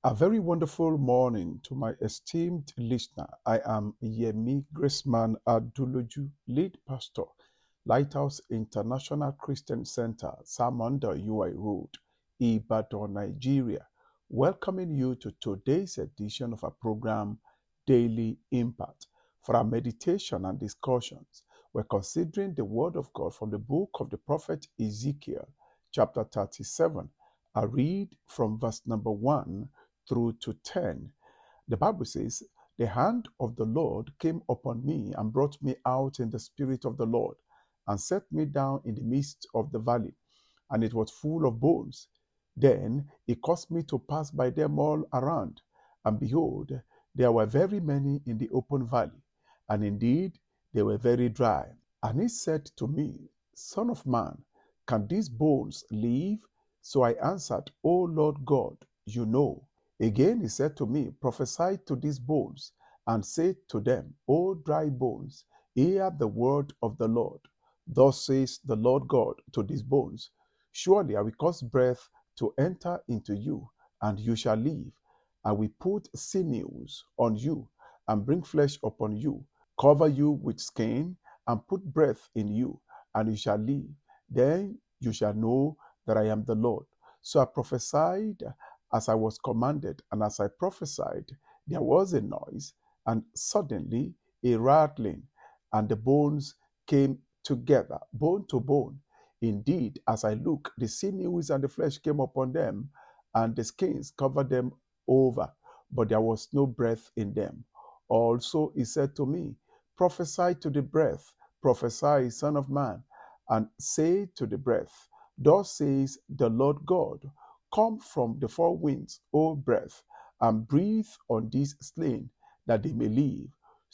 A very wonderful morning to my esteemed listener. I am Yemi Graceman Aduluju, lead pastor, Lighthouse International Christian Center, Samanda UI Road, Ibadan, Nigeria, welcoming you to today's edition of our program, Daily Impact. For our meditation and discussions, we're considering the Word of God from the book of the prophet Ezekiel, chapter 37. I read from verse number 1 through to 10. The Bible says, "The hand of the Lord came upon me and brought me out in the spirit of the Lord and set me down in the midst of the valley, and it was full of bones. Then he caused me to pass by them all around, and behold, there were very many in the open valley, and indeed they were very dry. And he said to me, Son of man, can these bones live? So I answered, O Lord God, you know." Again he said to me, "Prophesy to these bones, and say to them, O dry bones, hear the word of the Lord. Thus says the Lord God to these bones, Surely I will cause breath to enter into you, and you shall live. I will put sinews on you, and bring flesh upon you, cover you with skin, and put breath in you, and you shall live. Then you shall know that I am the Lord." So I prophesied as I was commanded, and as I prophesied, there was a noise, and suddenly a rattling, and the bones came together, bone to bone. Indeed, as I looked, the sinews and the flesh came upon them, and the skins covered them over, but there was no breath in them. Also he said to me, "Prophesy to the breath, prophesy, Son of man, and say to the breath, Thus says the Lord God, Come from the four winds, O breath, and breathe on these slain, that they may live."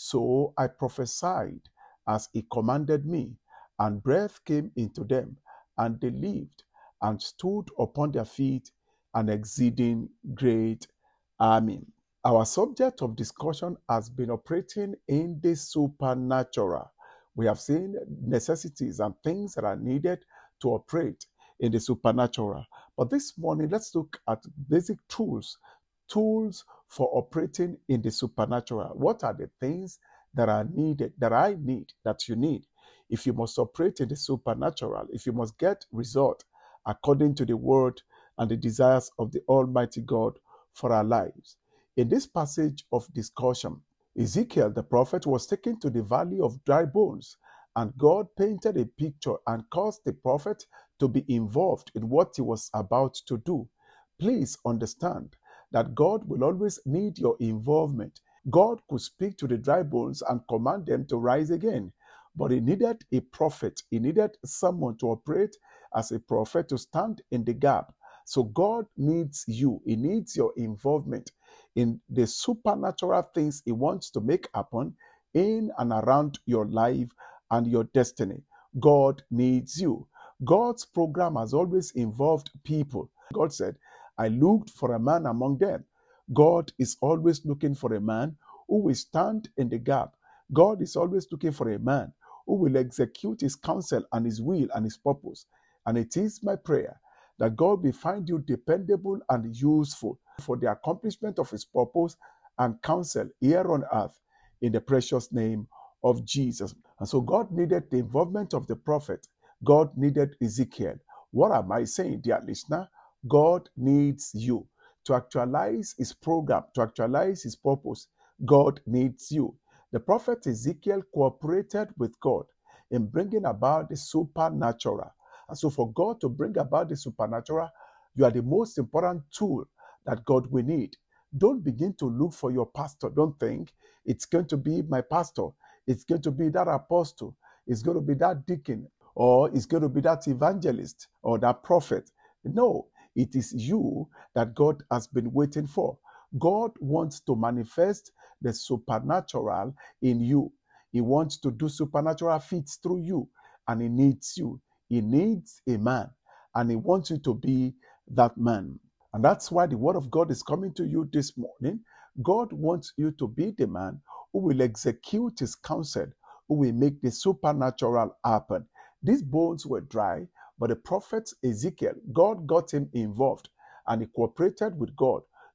So I prophesied as he commanded me, and breath came into them, and they lived, and stood upon their feet, an exceeding great army. Our subject of discussion has been operating in the supernatural. We have seen necessities and things that are needed to operate in the supernatural. But this morning, let's look at basic tools for operating in the supernatural. What are the things that are needed, that I need, that you need? If you must operate in the supernatural, if you must get result according to the word and the desires of the Almighty God for our lives. In this passage of discussion, Ezekiel the prophet was taken to the valley of dry bones, and God painted a picture and caused the prophet to be involved in what he was about to do. Please understand that God will always need your involvement. God could speak to the dry bones and command them to rise again, but he needed a prophet. He needed someone to operate as a prophet to stand in the gap. So God needs you. He needs your involvement in the supernatural things he wants to make happen in and around your life and your destiny. God needs you. God's program has always involved people. God said, "I looked for a man among them." God is always looking for a man who will stand in the gap. God is always looking for a man who will execute his counsel and his will and his purpose. And it is my prayer that God will find you dependable and useful for the accomplishment of his purpose and counsel here on earth, in the precious name of Jesus. And so God needed the involvement of the prophet. God needed Ezekiel. What am I saying, dear listener? God needs you to actualize his program, to actualize his purpose. God needs you. The prophet Ezekiel cooperated with God in bringing about the supernatural. And so for God to bring about the supernatural, you are the most important tool that God will need. Don't begin to look for your pastor. Don't think it's going to be my pastor. It's going to be that apostle. It's going to be that deacon, or it's going to be that evangelist or that prophet. No, it is you that God has been waiting for. God wants to manifest the supernatural in you. He wants to do supernatural feats through you, and he needs you. He needs a man, and he wants you to be that man. And that's why the word of God is coming to you this morning. God wants you to be the man who will execute his counsel, who will make the supernatural happen. These bones were dry, but the prophet Ezekiel, God got him involved, and he cooperated with God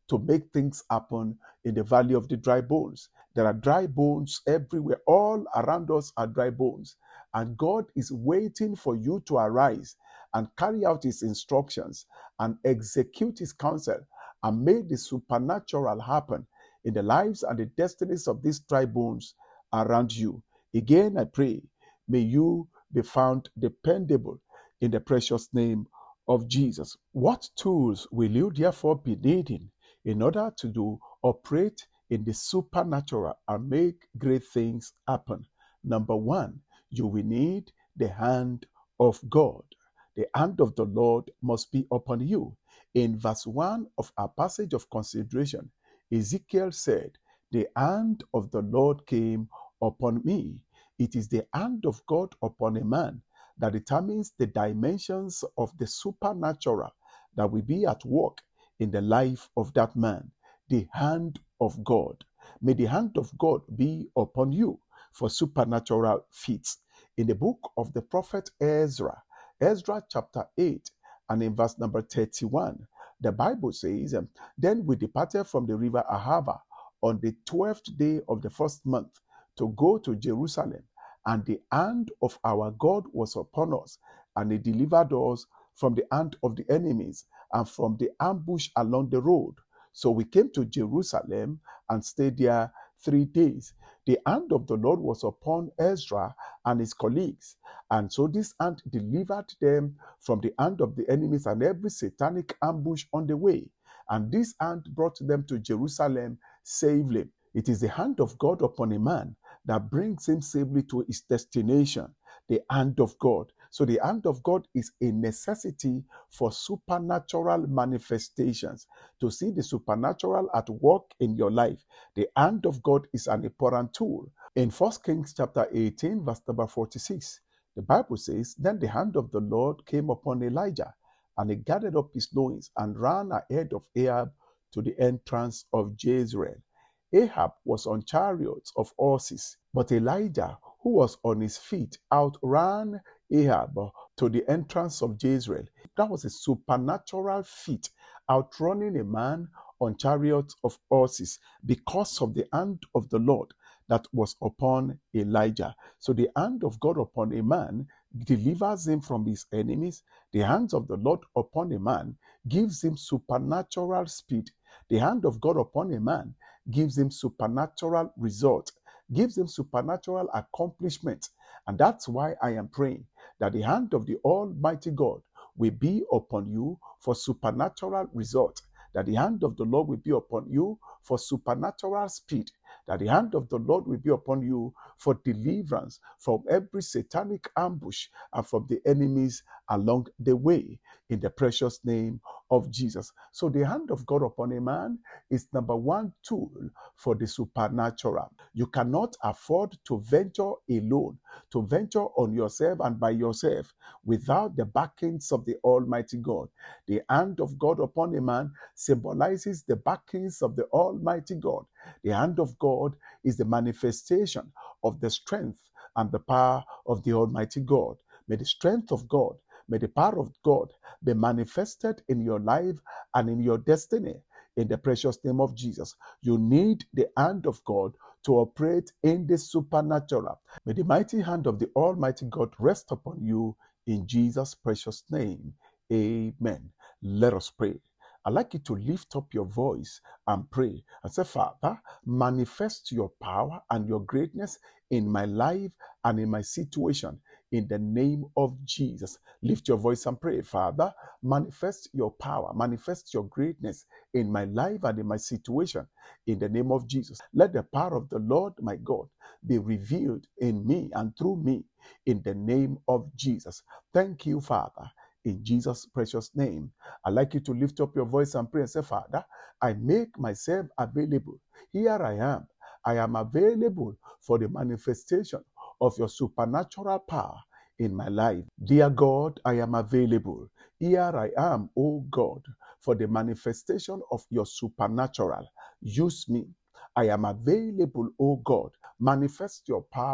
to make things happen in the valley of the dry bones. There are dry bones everywhere. All around us are dry bones. And God is waiting for you to arise and carry out his instructions and execute his counsel and make the supernatural happen in the lives and the destinies of these dry bones around you. Again, I pray, may you be found dependable in the precious name of Jesus. What tools will you therefore be needing in order to operate in the supernatural and make great things happen? Number one, you will need the hand of God. The hand of the Lord must be upon you. In verse 1 of our passage of consideration, Ezekiel said, "The hand of the Lord came upon me." It is the hand of God upon a man that determines the dimensions of the supernatural that will be at work in the life of that man. The hand of God. May the hand of God be upon you for supernatural feats. In the book of the prophet Ezra, Ezra chapter 8 and in verse number 31, the Bible says, "Then we departed from the river Ahava on the 12th day of the first month to go to Jerusalem, and the hand of our God was upon us, and he delivered us from the hand of the enemies and from the ambush along the road. So we came to Jerusalem and stayed there 3 days." The hand of the Lord was upon Ezra and his colleagues. And so this hand delivered them from the hand of the enemies and every satanic ambush on the way. And this hand brought them to Jerusalem safely. It is the hand of God upon a man that brings him safely to his destination. The hand of God. So the hand of God is a necessity for supernatural manifestations. To see the supernatural at work in your life, the hand of God is an important tool. In 1 Kings chapter 18, verse number 46, the Bible says, "Then the hand of the Lord came upon Elijah, and he gathered up his loins and ran ahead of Ahab to the entrance of Jezreel. Ahab was on chariots of horses, but Elijah, who was on his feet, outran Ahab to the entrance of Jezreel." That was a supernatural feat, outrunning a man on chariots of horses because of the hand of the Lord that was upon Elijah. So the hand of God upon a man delivers him from his enemies. The hands of the Lord upon a man gives him supernatural speed. The hand of God upon a man gives him supernatural results, gives him supernatural accomplishment. And that's why I am praying that the hand of the Almighty God will be upon you for supernatural results, that the hand of the Lord will be upon you for supernatural speed, that the hand of the Lord will be upon you for deliverance from every satanic ambush and from the enemies along the way, in the precious name of Jesus. So the hand of God upon a man is number one tool for the supernatural. You cannot afford to venture alone, to venture on yourself and by yourself without the backings of the Almighty God. The hand of God upon a man symbolizes the backings of the Almighty God. The hand of God is the manifestation of the strength and the power of the Almighty God. May the strength of God, may the power of God be manifested in your life and in your destiny, in the precious name of Jesus. You need the hand of God to operate in the supernatural. May the mighty hand of the Almighty God rest upon you in Jesus' precious name. Amen. Let us pray. I'd like you to lift up your voice and pray and say, "Father, manifest your power and your greatness in my life and in my situation in the name of Jesus." Lift your voice and pray. "Father, manifest your power, manifest your greatness in my life and in my situation in the name of Jesus. Let the power of the Lord, my God, be revealed in me and through me in the name of Jesus." Thank you, Father. In Jesus' precious name, I'd like you to lift up your voice and pray and say, "Father, I make myself available. Here I am. I am available for the manifestation of your supernatural power in my life. Dear God, I am available. Here I am, oh God, for the manifestation of your supernatural. Use me. I am available, oh God. Manifest your power.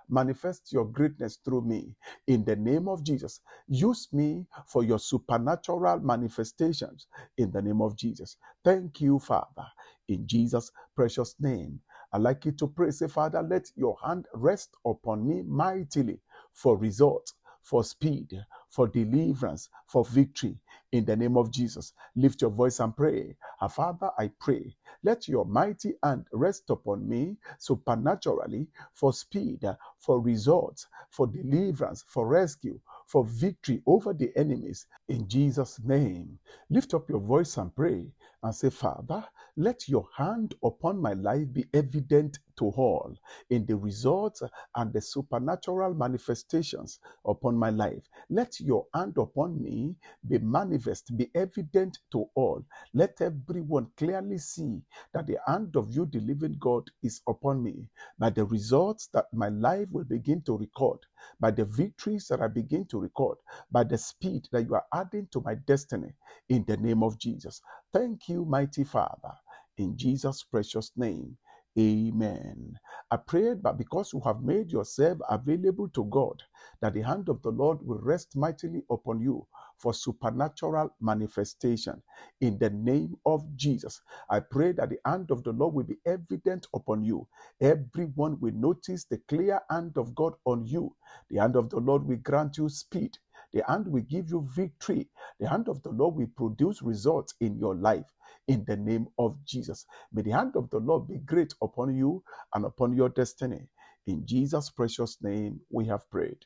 manifest your greatness through me. In the name of Jesus, use me for your supernatural manifestations. In the name of Jesus. Thank you, Father. In Jesus' precious name. I'd like you to pray. Say, Father, let your hand rest upon me mightily for results, for speed, for deliverance, for victory. In the name of Jesus, lift your voice and pray. Father, I pray, let your mighty hand rest upon me supernaturally for speed, for results, for deliverance, for rescue, for victory over the enemies. In Jesus' name, lift up your voice and pray and say, Father, let your hand upon my life be evident to all in the results and the supernatural manifestations upon my life. Let your hand upon me be manifest, be evident to all. Let everyone clearly see that the hand of you, the living God, is upon me. By the results that my life will begin to record, by the victories that I begin to record, by the speed that you are adding to my destiny, in the name of Jesus. Thank you, mighty Father. In Jesus' precious name, amen. I prayed, but because you have made yourself available to God, that the hand of the Lord will rest mightily upon you for supernatural manifestation. In the name of Jesus, I pray that the hand of the Lord will be evident upon you. Everyone will notice the clear hand of God on you. The hand of the Lord will grant you speed. The hand will give you victory. The hand of the Lord will produce results in your life. In the name of Jesus, may the hand of the Lord be great upon you and upon your destiny. In Jesus' precious name, we have prayed.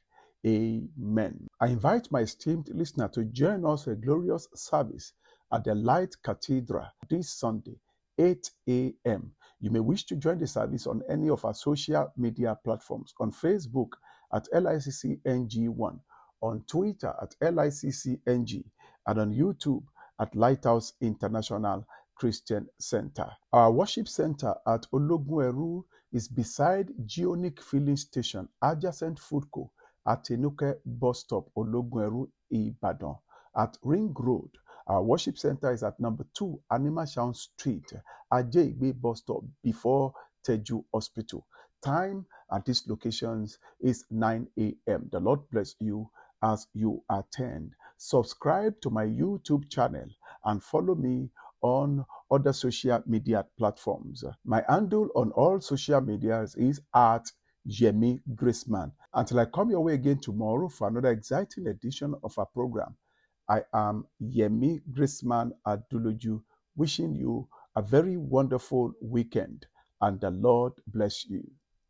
Amen. I invite my esteemed listener to join us a glorious service at the Light Cathedral this Sunday, 8 a.m. You may wish to join the service on any of our social media platforms, on Facebook at LICCNG1, on Twitter at LICCNG, and on YouTube at Lighthouse International Christian Center. Our worship center at Ologunẹru is beside Geonic Filling Station, adjacent Foodco at Tenuke Bus Stop, Ologunẹru, Ibadan. At Ring Road, our worship center is at number 2 Animashaun Street, Ajeigbe Bus Stop, before Teju Hospital. Time at these locations is 9 a.m. The Lord bless you as you attend. Subscribe to my YouTube channel and follow me on other social media platforms. My handle on all social medias is at Yemi Graceman. Until I come your way again tomorrow for another exciting edition of our program, I am Yemi Graceman Aduloju, wishing you a very wonderful weekend, and the Lord bless you.